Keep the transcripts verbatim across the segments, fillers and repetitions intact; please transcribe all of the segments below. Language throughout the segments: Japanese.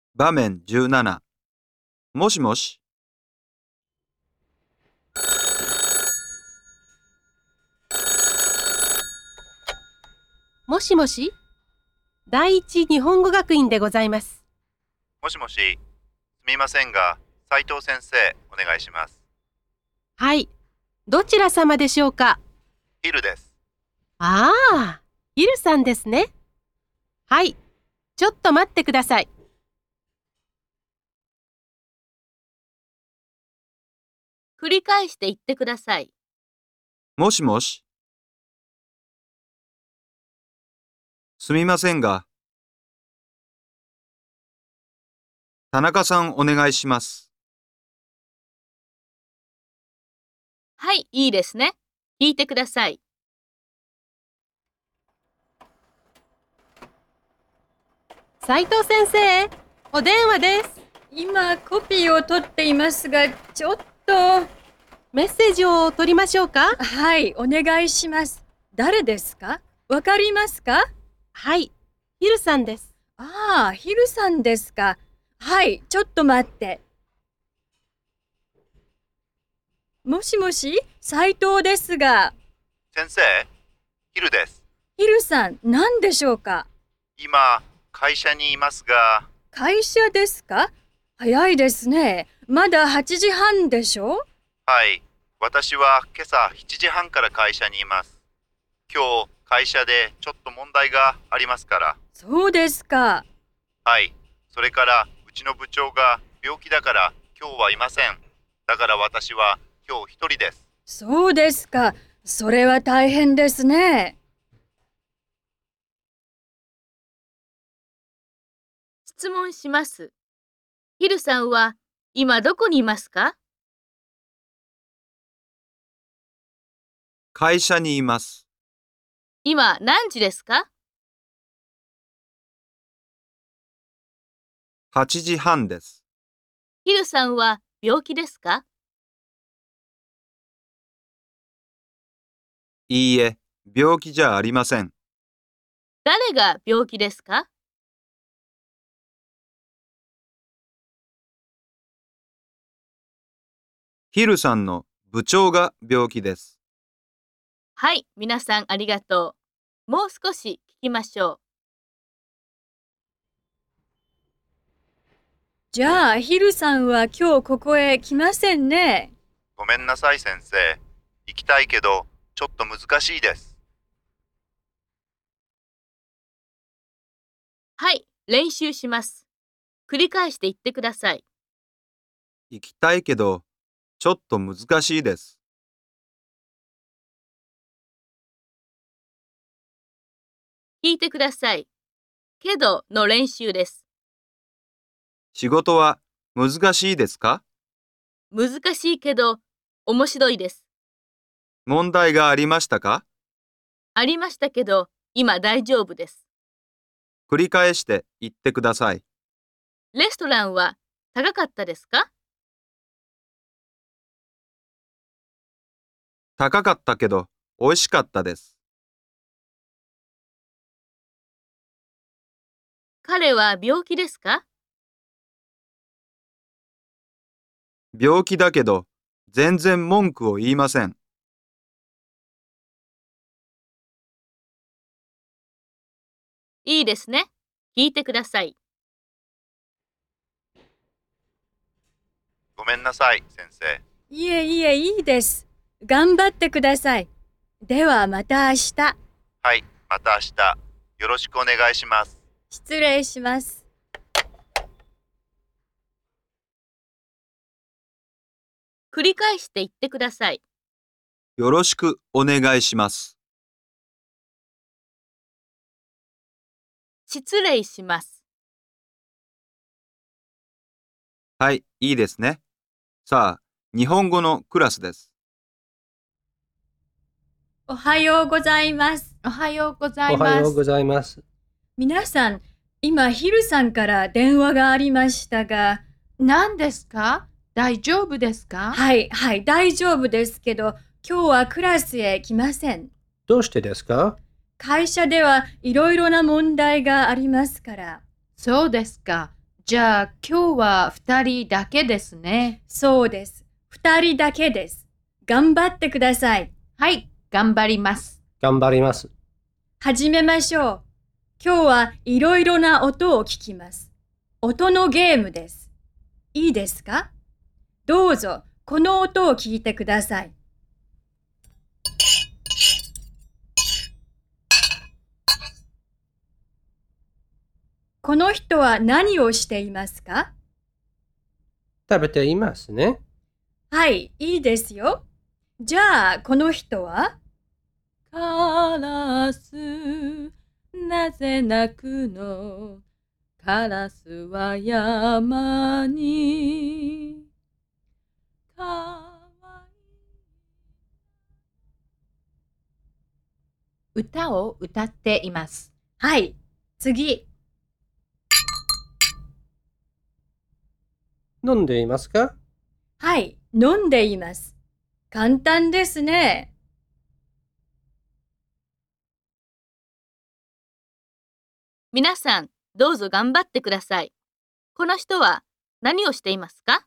場面じゅうなな。もしもし。 もしもし、第一日本語学院でございます。 もしもし、すみませんが、斉藤先生、お願いします。 はい、どちら様でしょうか。 ヒルです。 ああ、ヒルさんですね。はい、ちょっと待ってください。 繰り返して言ってください。 もしもし。すみませんが、田中さんお願いします。 はい、いいですね。聞いてください。 斉藤先生、お電話です。 今コピーを取っていますが、ちょっと。 メッセージを取りましょうか。 はい、お願いします。誰ですか？わかりますか？ はい、ヒルさんです。 ああ、ヒルさんですか。はい、ちょっと待って。もしもし、斉藤ですが。 先生、ヒルです。 ヒルさん、何でしょうか？ 今、会社にいますが。 会社ですか？早いですね。まだはちじはんでしょ？ はい、私は今朝しちじはんから会社にいます。今日、会社でちょっと問題がありますから。 そうですか。 はい、それからうちの部長が病気だから今日はいません。だから私は今日一人です。 そうですか。それは大変ですね。 質問します。ヒルさんは今どこにいますか？ 会社にいます。 今何時ですか？ はちじはんです。 ヒルさんは病気ですか？ いいえ、病気じゃありません。 誰が病気ですか？ ヒルさんの部長が病気です。 はい、皆さんありがとう。もう少し聞きましょう。 じゃあ、ヒルさんは今日ここへ来ませんね。 ごめんなさい先生。行きたいけど、ちょっと難しいです。 はい、練習します。繰り返して言ってください。 行きたいけど、ちょっと難しいです。 聞いてください。けどの練習です。 仕事は難しいですか？ 難しいけど面白いです。 問題がありましたか？ ありましたけど、今大丈夫です。 繰り返して言ってください。 レストランは高かったですか？ 高かったけど、美味しかったです。 彼は病気ですか？ 病気だけど、全然文句を言いません。 いいですね。聞いてください。 ごめんなさい先生。 いえいえ、いいです。頑張ってください。ではまた明日。 はい、また明日。よろしくお願いします。 失礼します。 繰り返して言ってください。 よろしくお願いします。 失礼します。 はい、いいですね。さあ、日本語のクラスです。 おはようございます。 おはようございおはようごます。 ざいます。 皆さん、今ヒルさんから電話がありましたが。 何ですか？大丈夫ですか？ はいはい、大丈夫ですけど、今日はクラスへ来ません。 どうしてですか？ 会社ではいろいろな問題がありますから。 そうですか。 じゃあ今日は二人だけですね。 そうです。二人だけです。頑張ってください。 はい、頑張ります。 頑張ります。 始めましょう。今日はいろいろな音を聞きます。音のゲームです。いいですか？どうぞこの音を聞いてください。この人は何をしていますか？ 食べていますね。 はい、いいですよ。じゃあ、この人は？ カラス、なぜ鳴くの？カラスは山に。かわいい。歌を歌っています。 はい、次。 飲んでいますか？ はい、飲んでいます。簡単ですね。 皆さん、どうぞ頑張ってください。この人は何をしていますか？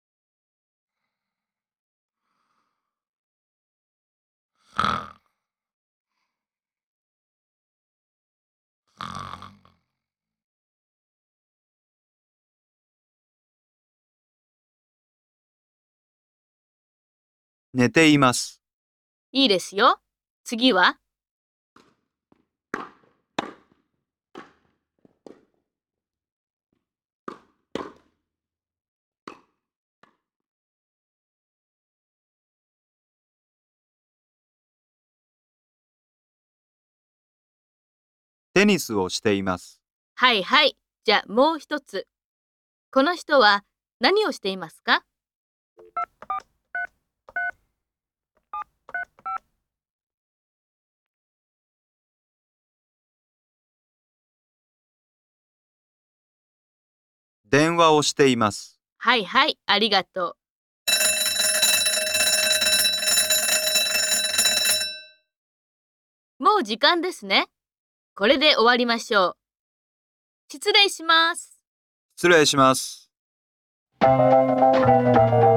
寝ています。 いいですよ。次は？ テニスをしています。 はいはい。じゃあもう一つ。この人は何をしていますか？ 電話をしています。 はいはい、ありがとう。もう時間ですね。これで終わりましょう。失礼します。 失礼します。